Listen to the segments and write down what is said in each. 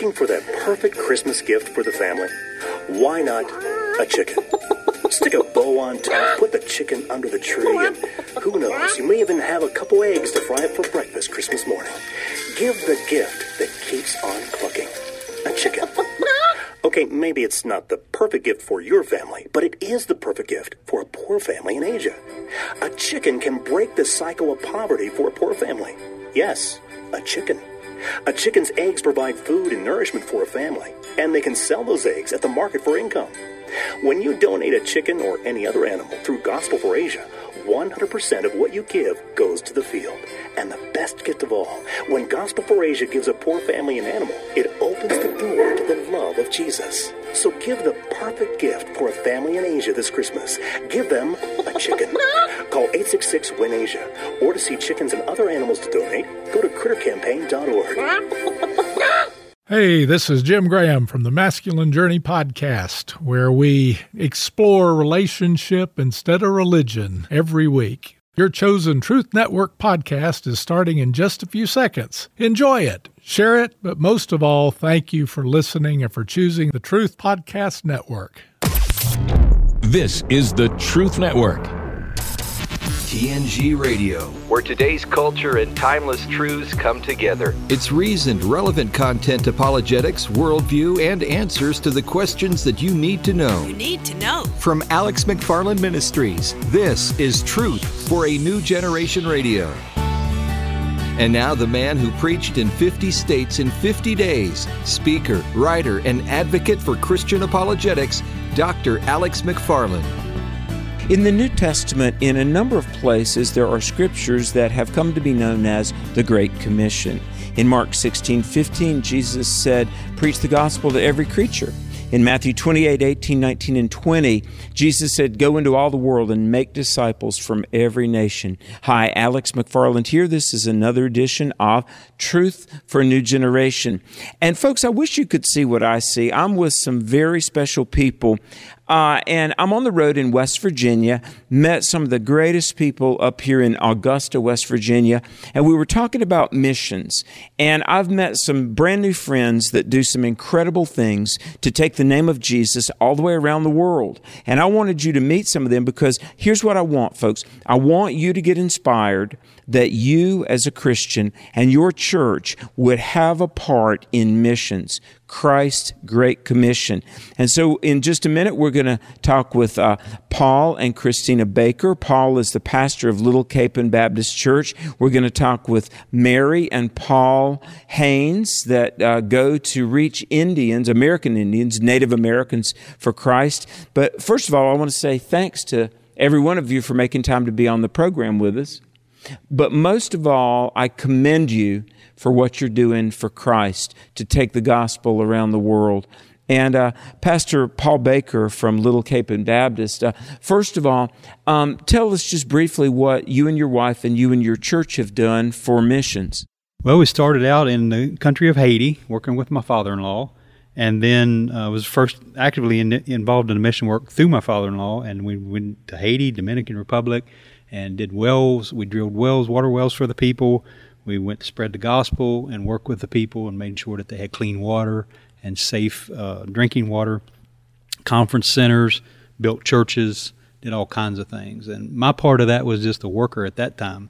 Looking for that perfect Christmas gift for the family? Why not a chicken? Stick a bow on top, put the chicken under the tree, and who knows, you may even have a couple eggs to fry up for breakfast Christmas morning. Give the gift that keeps on clucking. A chicken. Okay, maybe it's not the perfect gift for your family, but it is the perfect gift for a poor family in Asia. A chicken can break the cycle of poverty for a poor family. Yes, a chicken. A chicken's eggs provide food and nourishment for a family, and they can sell those eggs at the market for income. When you donate a chicken or any other animal through Gospel for Asia, 100% of what you give goes to the field. And the best gift of all, when Gospel for Asia gives a poor family an animal, it opens the door to the love of Jesus. So give the perfect gift for a family in Asia this Christmas. Give them a chicken. Call 866-WIN-ASIA. Or to see chickens and other animals to donate, go to crittercampaign.org. Hey, this is Jim Graham from the Masculine Journey podcast, where we explore relationship instead of religion every week. Your chosen Truth Network podcast is starting in just a few seconds. Enjoy it, share it, but most of all, thank you for listening and for choosing the Truth Podcast Network. This is the Truth Network. TNG Radio, where today's culture and timeless truths come together. It's reasoned, relevant content, apologetics, worldview, and answers to the questions that you need to know. From Alex McFarland Ministries, this is Truth for a New Generation Radio. And now the man who preached in 50 states in 50 days, speaker, writer, and advocate for Christian apologetics, Dr. Alex McFarland. In the New Testament, in a number of places, there are scriptures that have come to be known as the Great Commission. In Mark 16:15, Jesus said, "Preach the gospel to every creature." In Matthew 28:18, 19, and 20, Jesus said, "Go into all the world and make disciples from every nation." Hi, Alex McFarland here. This is another edition of Truth for a New Generation. And folks, I wish you could see what I see. I'm with some very special people. And I'm on the road in West Virginia, met some of the greatest people up here in Augusta, West Virginia, and we were talking about missions. And I've met some brand new friends that do some incredible things to take the name of Jesus all the way around the world. And I wanted you to meet some of them because here's what I want, folks. I want you to get inspired that you as a Christian and your church would have a part in missions. Christ's Great Commission. And so in just a minute, we're going to talk with Paul and Christina Baker. Paul is the pastor of Little Capon Baptist Church. We're going to talk with Mary and Paul Haynes that go to reach Indians, American Indians, Native Americans for Christ. But first of all, I want to say thanks to every one of you for making time to be on the program with us. But most of all, I commend you for what you're doing for Christ to take the gospel around the world. And Pastor Paul Baker from Little Capon Baptist, first of all, tell us just briefly what you and your wife and you and your church have done for missions. Well, we started out in the country of Haiti, working with my father-in-law, and then was first actively involved in the mission work through my father-in-law, and we went to Haiti, Dominican Republic, and did wells. We drilled wells, water wells for the people. We went to spread the gospel and work with the people and made sure that they had clean water and safe drinking water. Conference centers, built churches, did all kinds of things. And my part of that was just a worker at that time.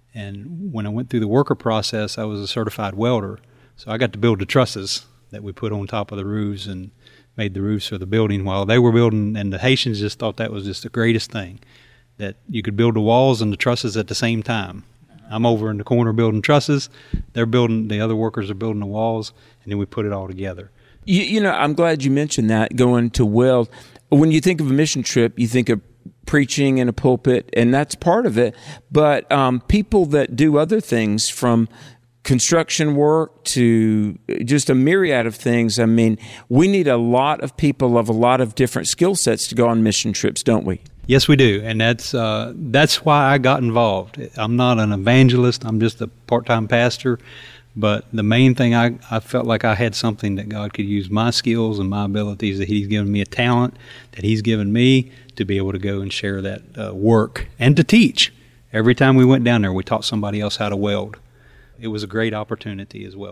And when I went through the worker process, I was a certified welder. So I got to build the trusses that we put on top of the roofs and made the roofs for the building while they were building. And the Haitians just thought that was just the greatest thing, that you could build the walls and the trusses at the same time. I'm over in the corner building trusses. They're building, the other workers are building the walls, and then we put it all together. You know, I'm glad you mentioned that, going to weld. When you think of a mission trip, you think of preaching in a pulpit, and that's part of it. But people that do other things, from construction work to just a myriad of things, I mean, we need a lot of people of a lot of different skill sets to go on mission trips, don't we? Yes, we do, and that's why I got involved. I'm not an evangelist. I'm just a part-time pastor, but the main thing, I felt like I had something that God could use my skills and my abilities, that He's given me a talent that He's given me to be able to go and share that work and to teach. Every time we went down there, we taught somebody else how to weld. It was a great opportunity as well.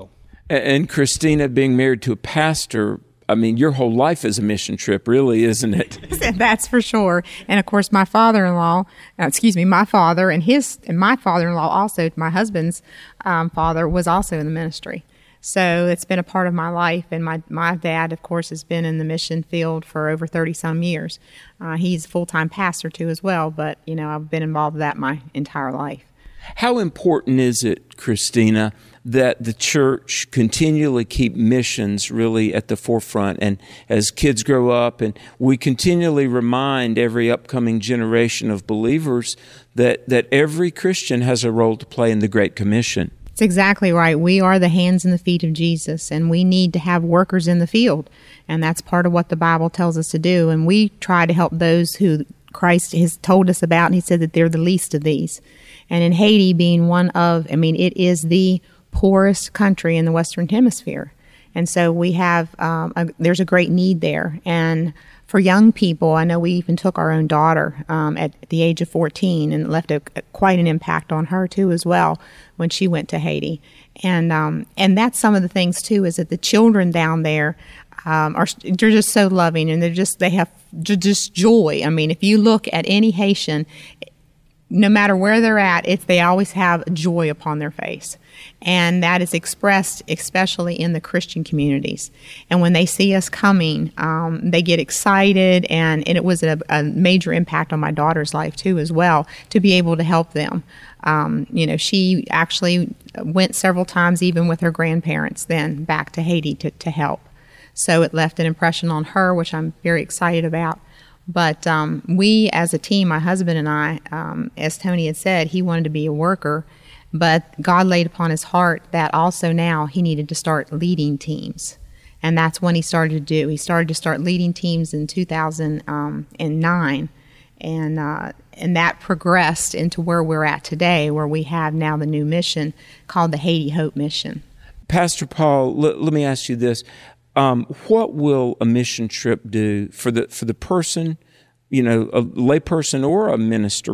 And Christina, being married to a pastor, I mean, your whole life is a mission trip, really, isn't it? That's for sure. And of course, my father-in-law, my father and my father-in-law also, my husband's father, was also in the ministry. So it's been a part of my life. And my dad, of course, has been in the mission field for over 30-some years. He's a full-time pastor, too, as well. But, I've been involved with that my entire life. How important is it, Christina, that the church continually keep missions really at the forefront? And as kids grow up, and we continually remind every upcoming generation of believers that every Christian has a role to play in the Great Commission. That's exactly right. We are the hands and the feet of Jesus, and we need to have workers in the field. And that's part of what the Bible tells us to do. And we try to help those who Christ has told us about, and he said that they're the least of these. And in Haiti being it is the poorest country in the Western Hemisphere. And so we have, there's a great need there. And for young people, I know we even took our own daughter at the age of 14, and it left quite an impact on her too as well when she went to Haiti. And that's some of the things too, is that the children down there they're just so loving, and they have just joy. I mean, if you look at any Haitian, no matter where they're at, they always have joy upon their face. And that is expressed especially in the Christian communities. And when they see us coming, they get excited, and it was a major impact on my daughter's life too as well, to be able to help them. She actually went several times even with her grandparents then back to Haiti to help. So it left an impression on her, which I'm very excited about. But we as a team, my husband and I, as Tony had said, he wanted to be a worker, but God laid upon his heart that also now he needed to start leading teams. And that's when he started to do. He started to start leading teams in 2009. And that progressed into where we're at today, where we have now the new mission called the Haiti Hope Mission. Pastor Paul, let me ask you this. What will a mission trip do for the person, a lay person or a ministry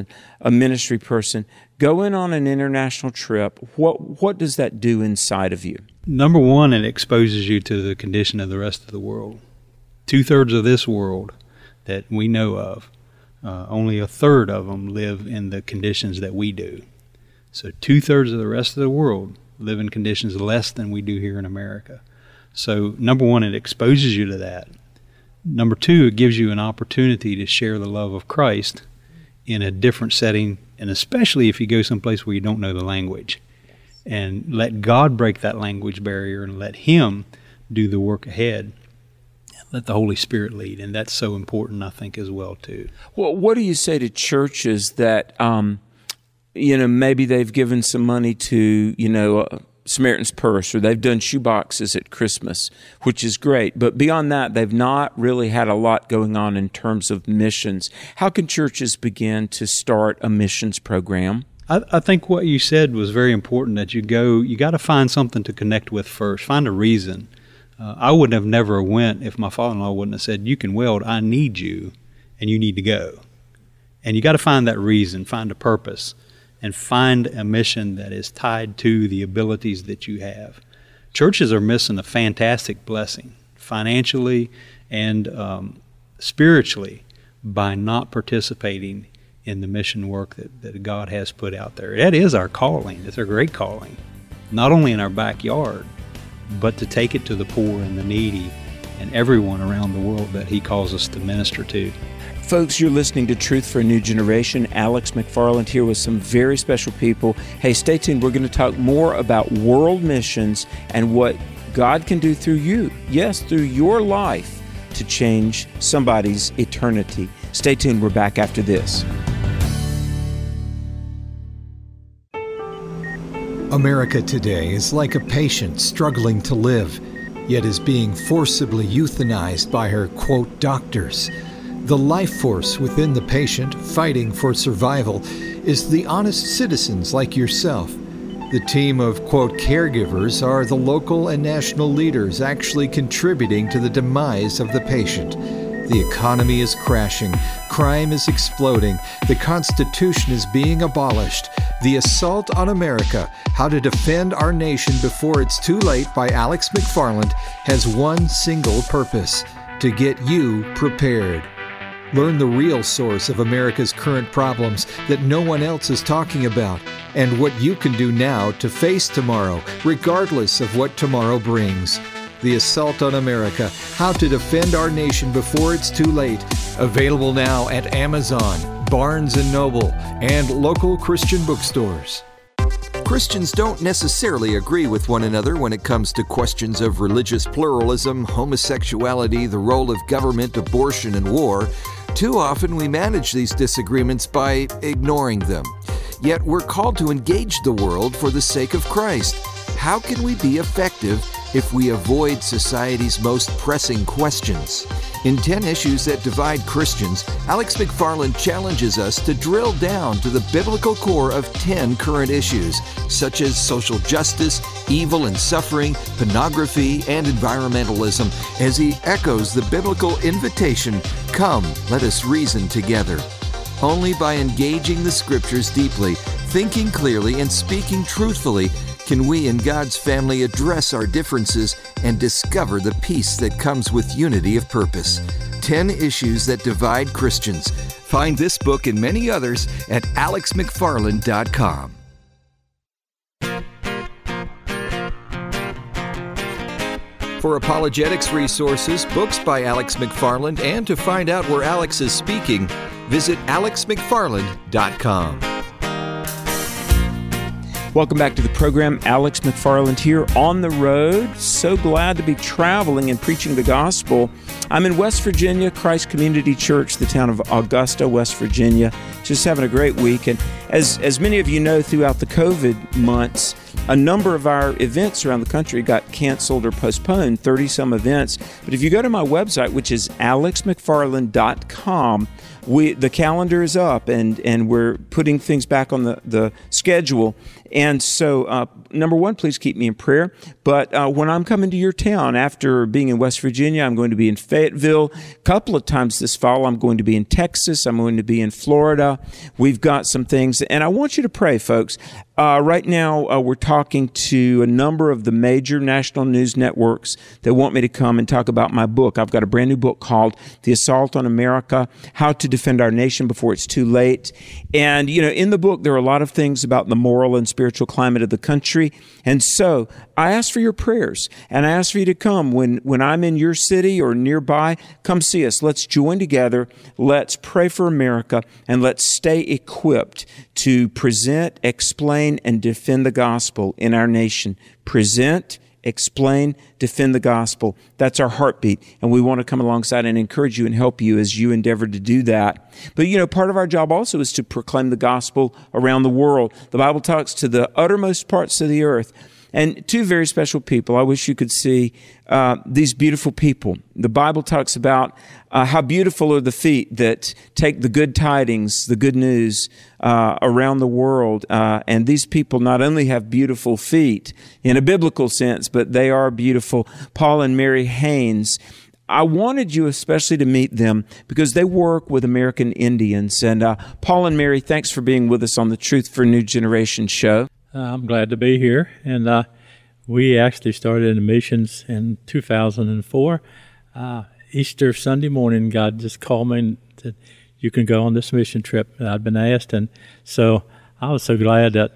person, going on an international trip? What does that do inside of you? Number one, it exposes you to the condition of the rest of the world. 2/3 of this world that we know of, only 1/3 of them live in the conditions that we do. So 2/3 of the rest of the world live in conditions less than we do here in America. So, number one, it exposes you to that. Number two, it gives you an opportunity to share the love of Christ in a different setting, and especially if you go someplace where you don't know the language. And let God break that language barrier and let Him do the work ahead. Let the Holy Spirit lead, and that's so important, I think, as well, too. Well, what do you say to churches that, maybe they've given some money to, Samaritan's Purse, or they've done shoe boxes at Christmas, which is great. But beyond that, they've not really had a lot going on in terms of missions. How can churches begin to start a missions program? I think what you said was very important, that you got to find something to connect with first, find a reason. I would have never went if my father-in-law wouldn't have said, "You can weld, I need you, and you need to go." And you got to find that reason, find a purpose, and find a mission that is tied to the abilities that you have. Churches are missing a fantastic blessing, financially and spiritually, by not participating in the mission work that God has put out there. That is our calling. It's a great calling, not only in our backyard, but to take it to the poor and the needy and everyone around the world that He calls us to minister to. Folks, you're listening to Truth for a New Generation. Alex McFarland here with some very special people. Hey, stay tuned. We're going to talk more about world missions and what God can do through you, yes, through your life, to change somebody's eternity. Stay tuned. We're back after this. America today is like a patient struggling to live, yet is being forcibly euthanized by her, quote, doctors. The life force within the patient fighting for survival is the honest citizens like yourself. The team of, quote, caregivers are the local and national leaders actually contributing to the demise of the patient. The economy is crashing. Crime is exploding. The Constitution is being abolished. The Assault on America, How to Defend Our Nation Before It's Too Late by Alex McFarland has one single purpose: to get you prepared. Learn the real source of America's current problems that no one else is talking about, and what you can do now to face tomorrow, regardless of what tomorrow brings. The Assault on America, How to Defend Our Nation Before It's Too Late. Available now at Amazon, Barnes & Noble, and local Christian bookstores. Christians don't necessarily agree with one another when it comes to questions of religious pluralism, homosexuality, the role of government, abortion, and war. Too often we manage these disagreements by ignoring them. Yet we're called to engage the world for the sake of Christ. How can we be effective if we avoid society's most pressing questions? In 10 Issues That Divide Christians, Alex McFarland challenges us to drill down to the biblical core of 10 current issues, such as social justice, evil and suffering, pornography, and environmentalism, as he echoes the biblical invitation, "Come, let us reason together." Only by engaging the Scriptures deeply, thinking clearly, and speaking truthfully can we in God's family address our differences and discover the peace that comes with unity of purpose. 10 Issues That Divide Christians. Find this book and many others at alexmcfarland.com. For apologetics resources, books by Alex McFarland, and to find out where Alex is speaking, visit alexmcfarland.com. Welcome back to the program. Alex McFarland here on the road. So glad to be traveling and preaching the gospel. I'm in West Virginia, Christ Community Church, the town of Augusta, West Virginia. Just having a great week. And as many of you know, throughout the COVID months, a number of our events around the country got canceled or postponed, 30-some events. But if you go to my website, which is alexmcfarland.com, the calendar is up, and we're putting things back on the schedule. And so, number one, please keep me in prayer. But when I'm coming to your town, after being in West Virginia, I'm going to be in Fayetteville. A couple of times this fall, I'm going to be in Texas. I'm going to be in Florida. We've got some things. And I want you to pray, folks. Right now, we're talking to a number of the major national news networks that want me to come and talk about my book. I've got a brand new book called The Assault on America, How to Defend Our Nation Before It's Too Late. And, you know, in the book, there are a lot of things about the moral and spiritual climate of the country. And so I ask for your prayers, and I ask for you to come when I'm in your city or nearby. Come see us. Let's join together. Let's pray for America, and let's stay equipped to present, explain, and defend the gospel in our nation. Present, explain, defend the gospel. That's our heartbeat, and we want to come alongside and encourage you and help you as you endeavor to do that. But, you know, part of our job also is to proclaim the gospel around the world. The Bible talks to the uttermost parts of the earth. And two very special people. I wish you could see these beautiful people. The Bible talks about how beautiful are the feet that take the good tidings, the good news around the world. And these people not only have beautiful feet in a biblical sense, but they are beautiful. Paul and Mary Haynes. I wanted you especially to meet them because they work with American Indians. And Paul and Mary, thanks for being with us on the Truth for a New Generation show. I'm glad to be here, and we actually started in missions in 2004. Easter Sunday morning, God just called me and said, "You can go on this mission trip." And I'd been asked, and so I was so glad that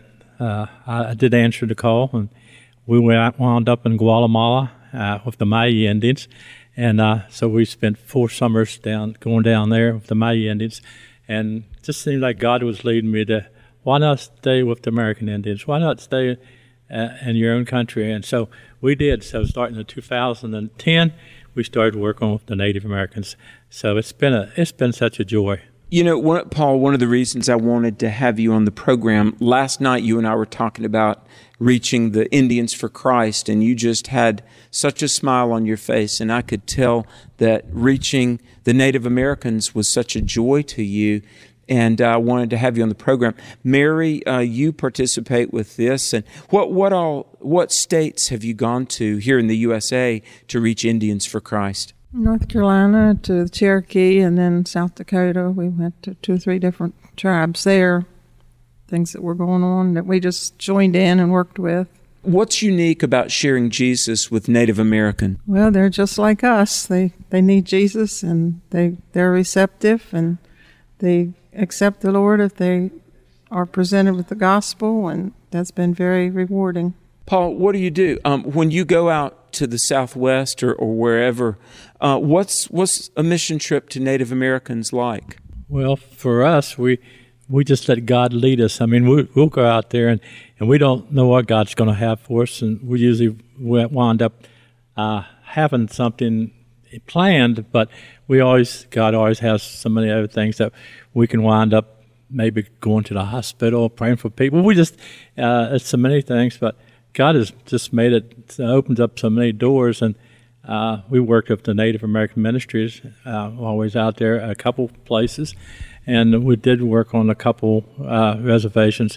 I did answer the call, and we wound up in Guatemala with the Maya Indians, and so we spent 4 summers going down there with the Maya Indians, and it just seemed like God was leading me to, why not stay with the American Indians? Why not stay in your own country? And so we did. So starting in 2010, we started working with the Native Americans. So it's been such a joy. You know, Paul, one of the reasons I wanted to have you on the program, last night you and I were talking about reaching the Indians for Christ, and you just had such a smile on your face, and I could tell that reaching the Native Americans was such a joy to you. And I wanted to have you on the program. Mary, you participate with this. And what states have you gone to here in the USA to reach Indians for Christ? North Carolina to Cherokee, and then South Dakota. We went to 2 or 3 different tribes there, things that were going on that we just joined in and worked with. What's unique about sharing Jesus with Native American? Well, they're just like us. They need Jesus, and they're receptive, and they accept the Lord if they are presented with the gospel, and that's been very rewarding. Paul, what do you do when you go out to the Southwest or wherever? What's a mission trip to Native Americans like? Well, for us, we just let God lead us. I mean, we'll go out there and we don't know what God's going to have for us, and we usually wind up having something planned, but God always has so many other things that we can wind up maybe going to the hospital, praying for people. We just, it's so many things, but God has just made it, opened up so many doors, and we worked with the Native American Ministries, always out there, a couple places, and we did work on a couple reservations.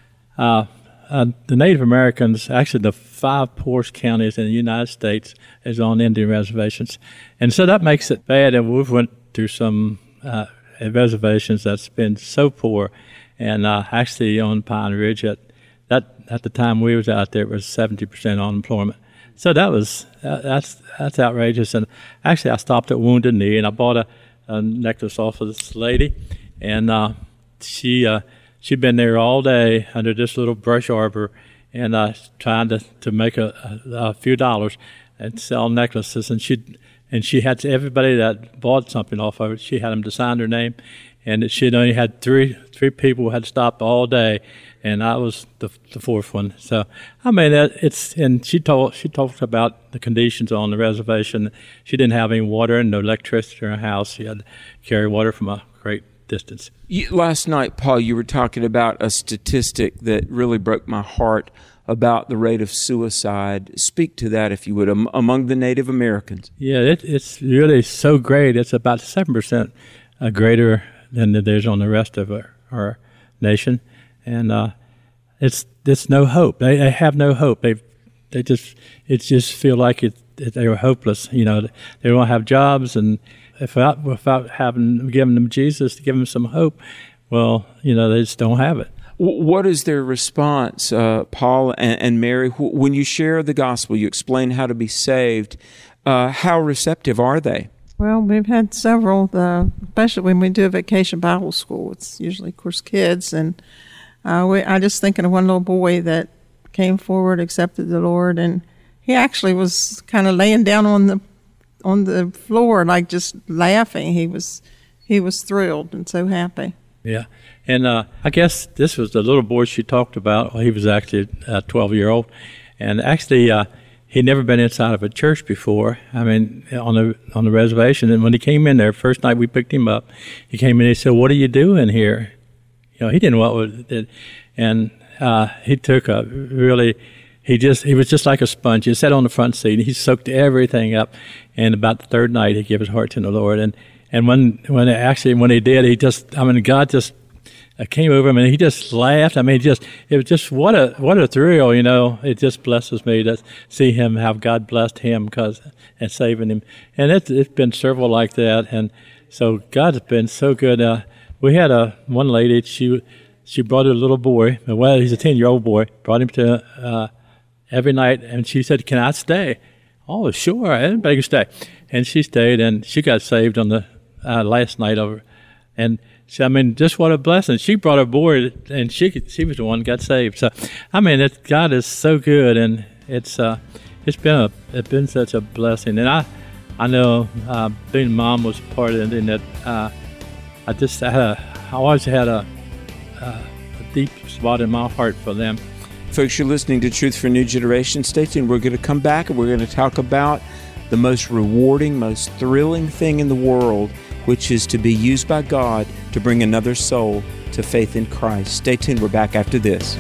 The Native Americans, actually the 5 poorest counties in the United States is on Indian reservations. And so that makes it bad, and we've went through some reservations that's been so poor. And actually on Pine Ridge, at the time we was out there, it was 70% unemployment. So that's outrageous. And actually I stopped at Wounded Knee, and I bought a necklace off of this lady, and she'd been there all day under this little brush arbor, and trying to make a few dollars and sell necklaces. And she had everybody that bought something off of it, she had them to sign their name, and she'd only had three people who had stopped all day, and I was the 4th one. So I mean, and she talked about the conditions on the reservation. She didn't have any water and no electricity in her house. She had to carry water from a great distance. Last night, Paul, you were talking about a statistic that really broke my heart about the rate of suicide. Speak to that, if you would, among the Native Americans. Yeah, it's really so great. It's about 7% greater than it is on the rest of our nation, and it's no hope. They have no hope. They just feel like they were hopeless. You know, they don't have jobs, and without giving them Jesus to give them some hope, well, you know, they just don't have it. What is their response, Paul and Mary, when you share the gospel, you explain how to be saved? How receptive are they? Well, we've had several, especially when we do a vacation Bible school. It's usually, of course, kids. And I just thinking of one little boy that came forward, accepted the Lord, and he actually was kind of laying down on the floor, like just laughing. He was thrilled and so happy. Yeah, and I guess this was the little boy she talked about. Well, he was actually a 12-year-old, and actually he'd never been inside of a church before. I mean, on the reservation. And when he came in there, first night we picked him up, he came in and he said, "What are you doing here?" You know, he didn't know what it, and he took a really. He was just like a sponge. He sat on the front seat, and he soaked everything up. And about the 3rd night, he gave his heart to the Lord. And when he did, God just came over him, and he just laughed. I mean, it was just what a thrill, you know. It just blesses me to see him, how God blessed him and saving him. And it's been several like that. And so God's been so good. We had one lady. She brought her little boy. Well, he's a 10-year-old boy. Brought him to every night, and she said, "Can I stay?" "Oh, sure, anybody can stay." And she stayed, and she got saved on the last night over. And so, I mean, just what a blessing. She brought her boy, and she was the one who got saved. So, I mean, God is so good, and it's been such a blessing. And I know being mom was part of it, in that I always had a deep spot in my heart for them. Folks, you're listening to Truth for a New Generation. Stay tuned. We're going to come back and we're going to talk about the most rewarding, most thrilling thing in the world, which is to be used by God to bring another soul to faith in Christ. Stay tuned. We're back after this.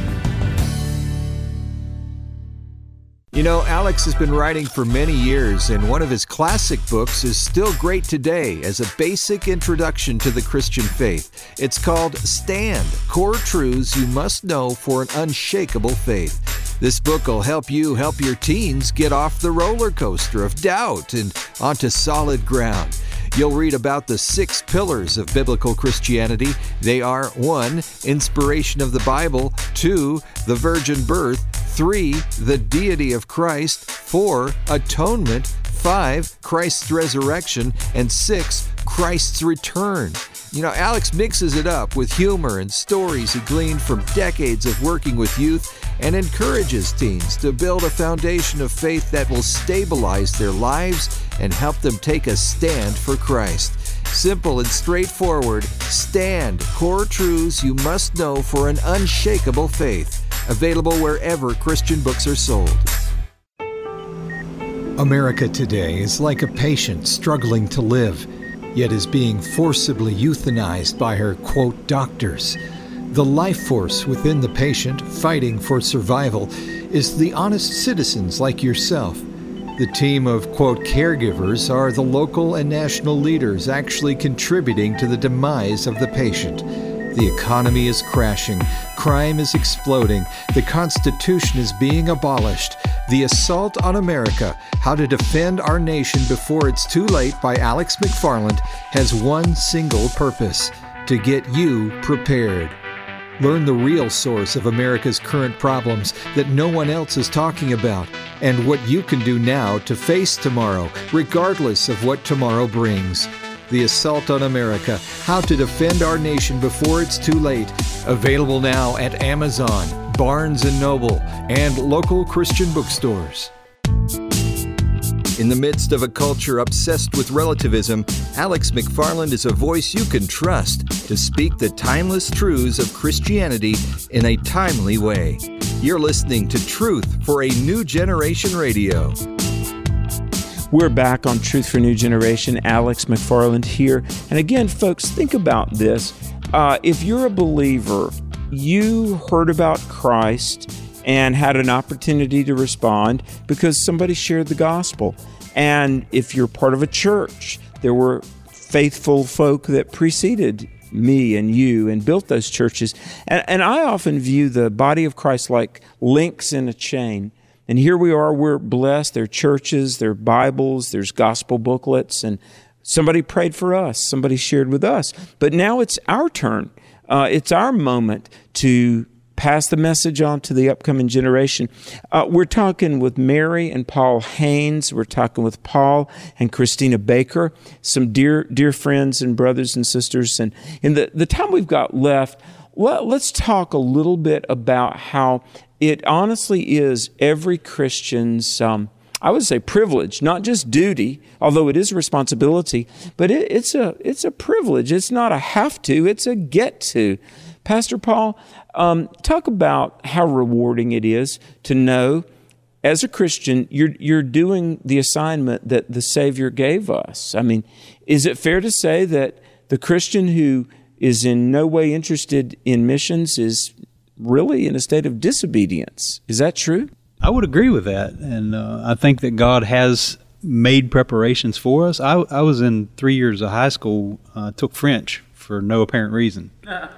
You know, Alex has been writing for many years, and one of his classic books is still great today as a basic introduction to the Christian faith. It's called Stand: Core Truths You Must Know for an Unshakable Faith. This book will help you help your teens get off the roller coaster of doubt and onto solid ground. You'll read about the 6 pillars of biblical Christianity. They are 1. Inspiration of the Bible, 2. The virgin birth, 3. The deity of Christ, 4. Atonement, 5. Christ's resurrection, and 6. Christ's return. You know, Alex mixes it up with humor and stories he gleaned from decades of working with youth and encourages teens to build a foundation of faith that will stabilize their lives and help them take a stand for Christ. Simple and straightforward, Stand, core truths you must know for an unshakable faith. Available wherever Christian books are sold. America today is like a patient struggling to live, yet is being forcibly euthanized by her, quote, doctors. The life force within the patient fighting for survival is the honest citizens like yourself. The team of, quote, caregivers are the local and national leaders actually contributing to the demise of the patient. The economy is crashing, crime is exploding, the Constitution is being abolished. The Assault on America, How to Defend Our Nation Before It's Too Late by Alex McFarland has one single purpose: to get you prepared. Learn the real source of America's current problems that no one else is talking about, and what you can do now to face tomorrow, regardless of what tomorrow brings. The Assault on America, How to Defend Our Nation Before It's Too Late. Available now at Amazon, Barnes & Noble, and local Christian bookstores. In the midst of a culture obsessed with relativism, Alex McFarland is a voice you can trust to speak the timeless truths of Christianity in a timely way. You're listening to Truth for a New Generation Radio. We're back on Truth for New Generation. Alex McFarland here. And again, folks, think about this. If you're a believer, you heard about Christ and had an opportunity to respond because somebody shared the gospel. And if you're part of a church, there were faithful folk that preceded me and you and built those churches. And I often view the body of Christ like links in a chain. And here we are, we're blessed. There are churches, there are Bibles, there's gospel booklets, and somebody prayed for us, somebody shared with us. But now it's our turn. It's our moment to pass the message on to the upcoming generation. We're talking with Mary and Paul Haynes. We're talking with Paul and Christina Baker, some dear friends and brothers and sisters. And in the time we've got left, let's talk a little bit about how it honestly is every Christian's, I would say, privilege, not just duty, although it is a responsibility, but it's a privilege. It's not a have to, it's a get to. Pastor Paul, talk about how rewarding it is to know, as a Christian, you're doing the assignment that the Savior gave us. I mean, is it fair to say that the Christian who is in no way interested in missions is really in a state of disobedience? Is that true? I would agree with that, and I think that God has made preparations for us. I was in 3 years of high school, took French for no apparent reason.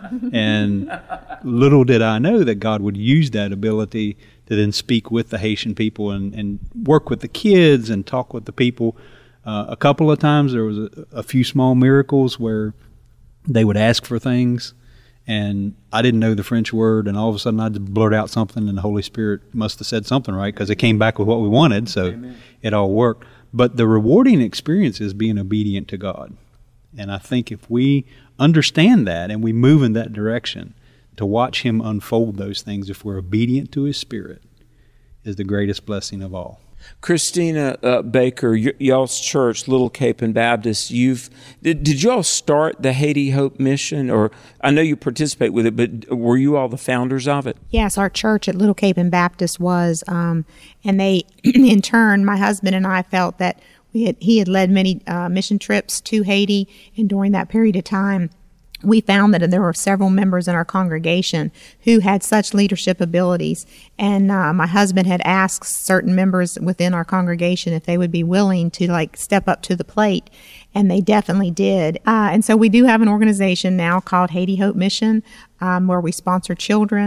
And little did I know that God would use that ability to then speak with the Haitian people and work with the kids and talk with the people. A couple of times there was a few small miracles where they would ask for things, and I didn't know the French word, and all of a sudden I just blurt out something, and the Holy Spirit must have said something right, because it came back with what we wanted, so Amen. It all worked. But the rewarding experience is being obedient to God. And I think if we understand that and we move in that direction, to watch Him unfold those things, if we're obedient to His Spirit, is the greatest blessing of all. Christina Baker, y'all's church, Little Cape and Baptist, did y'all start the Haiti Hope Mission? Or I know you participate with it, but were you all the founders of it? Yes, our church at Little Cape and Baptist was, and they, in turn, my husband and I felt that he had led many mission trips to Haiti, and during that period of time, we found that there were several members in our congregation who had such leadership abilities. And my husband had asked certain members within our congregation if they would be willing to step up to the plate. And they definitely did. And so we do have an organization now called Haiti Hope Mission, where we sponsor children.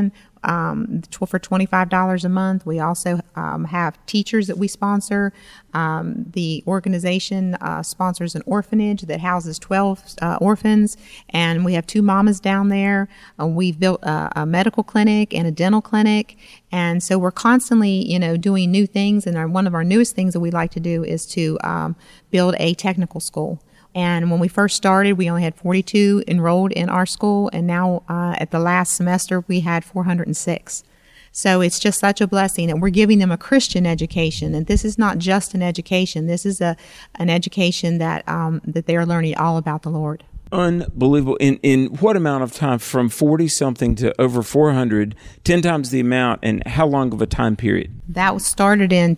for $25 a month. We also have teachers that we sponsor. The organization sponsors an orphanage that houses 12 orphans, and we have 2 mamas down there. We've built a medical clinic and a dental clinic, and so we're constantly, doing new things. And one of our newest things that we like to do is to build a technical school. And when we first started, we only had 42 enrolled in our school, and now at the last semester, we had 406. So it's just such a blessing that we're giving them a Christian education. And this is not just an education. This is an education that they are learning all about the Lord. Unbelievable. In what amount of time? From 40-something to over 400, 10 times the amount, and how long of a time period? That was started in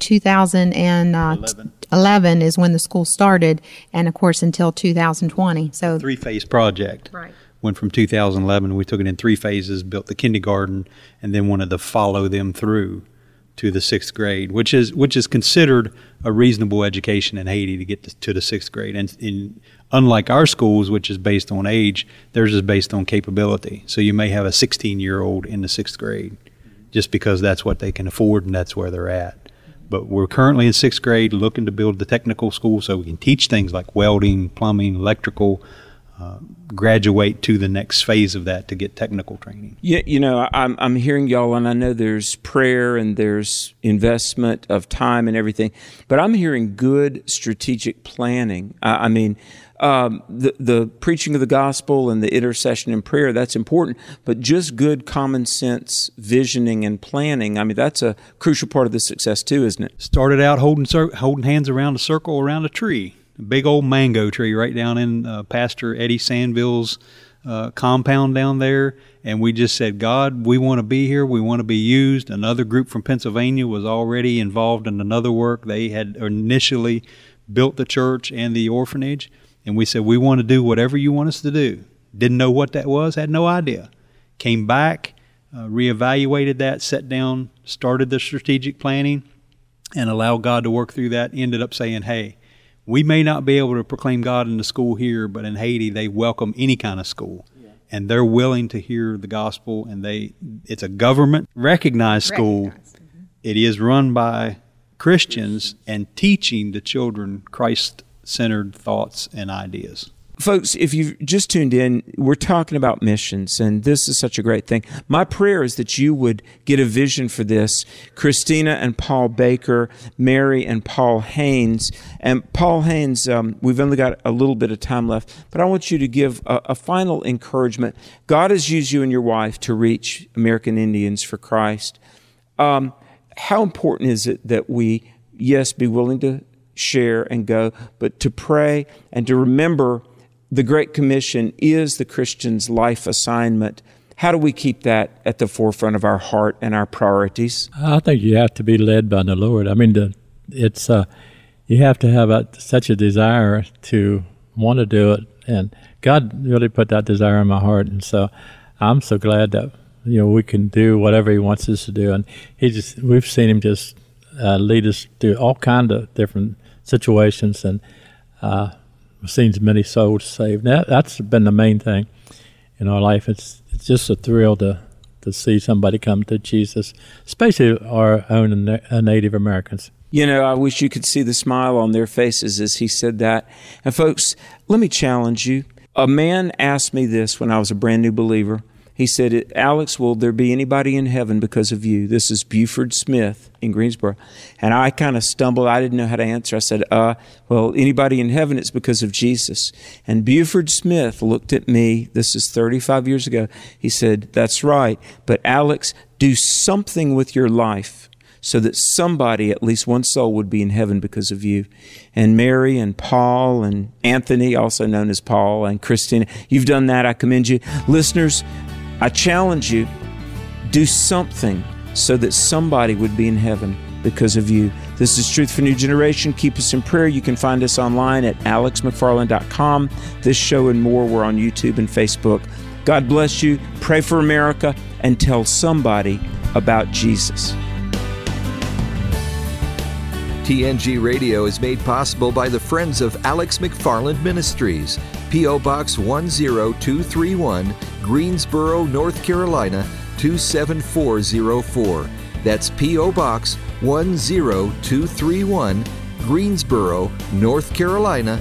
2011 is when the school started, and of course until 2020. So 3-phase project. Right. Went from 2011, we took it in 3 phases, built the kindergarten, and then wanted to follow them through to the 6th grade, which is considered a reasonable education in Haiti to get to the 6th grade. And unlike our schools, which is based on age, theirs is based on capability. So you may have a 16-year-old in the 6th grade just because that's what they can afford and that's where they're at. But we're currently in 6th grade looking to build the technical school so we can teach things like welding, plumbing, electrical, graduate to the next phase of that to get technical training. Yeah, I'm hearing y'all, and I know there's prayer and there's investment of time and everything, but I'm hearing good strategic planning. The preaching of the gospel and the intercession and prayer, that's important, but just good common sense visioning and planning, that's a crucial part of the success too, isn't it? Started out holding hands around a circle around a tree. A big old mango tree right down in Pastor Eddie Sandville's compound down there. And we just said, God, we want to be here. We want to be used. Another group from Pennsylvania was already involved in another work. They had initially built the church and the orphanage. And we said, we want to do whatever you want us to do. Didn't know what that was, had no idea. Came back, reevaluated that, sat down, started the strategic planning, and allowed God to work through that. Ended up saying, hey, we may not be able to proclaim God in the school here, but in Haiti, they welcome any kind of school. Yeah. And they're willing to hear the gospel, and it's a government-recognized school. Mm-hmm. It is run by Christians and teaching the children Christ-centered thoughts and ideas. Folks, if you've just tuned in, we're talking about missions, and this is such a great thing. My prayer is that you would get a vision for this. Christina and Paul Baker, Mary and Paul Haynes. And Paul Haynes, we've only got a little bit of time left, but I want you to give a final encouragement. God has used you and your wife to reach American Indians for Christ. How important is it that we, yes, be willing to share and go, but to pray and to remember the Great Commission is the Christian's life assignment. How do we keep that at the forefront of our heart and our priorities? I think you have to be led by the Lord. You have to have such a desire to want to do it, and God really put that desire in my heart, and so I'm so glad that we can do whatever He wants us to do, and we've seen Him just lead us through all kinds of different situations, and we've seen many souls saved. That's been the main thing in our life. It's just a thrill to see somebody come to Jesus, especially our own Native Americans. I wish you could see the smile on their faces as he said that. And folks, let me challenge you. A man asked me this when I was a brand new believer. He said, Alex, will there be anybody in heaven because of you? This is Buford Smith in Greensboro. And I kind of stumbled. I didn't know how to answer. I said, well, anybody in heaven, it's because of Jesus. And Buford Smith looked at me. This is 35 years ago. He said, that's right. But Alex, do something with your life so that somebody, at least one soul, would be in heaven because of you. And Mary and Paul and Anthony, also known as Paul, and Christina, you've done that. I commend you. Listeners, I challenge you, do something so that somebody would be in heaven because of you. This is Truth for New Generation. Keep us in prayer. You can find us online at alexmcfarland.com. This show and more, we're on YouTube and Facebook. God bless you. Pray for America and tell somebody about Jesus. TNG Radio is made possible by the Friends of Alex McFarland Ministries, P.O. Box 10231, Greensboro, North Carolina, 27404. That's P.O. Box 10231, Greensboro, North Carolina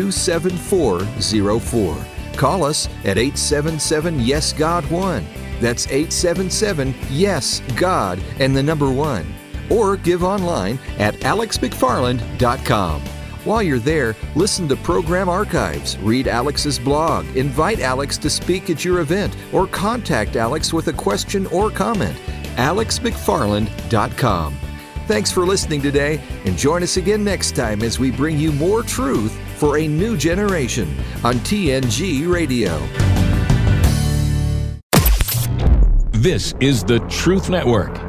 27404. Call us at 877-YES-GOD-1. That's 877-YES-GOD and the number 1. Or give online at alexmcfarland.com. While you're there, listen to program archives, read Alex's blog, invite Alex to speak at your event, or contact Alex with a question or comment. alexmcfarland.com. Thanks for listening today, and join us again next time as we bring you more truth for a new generation on TNG Radio. This is the Truth Network.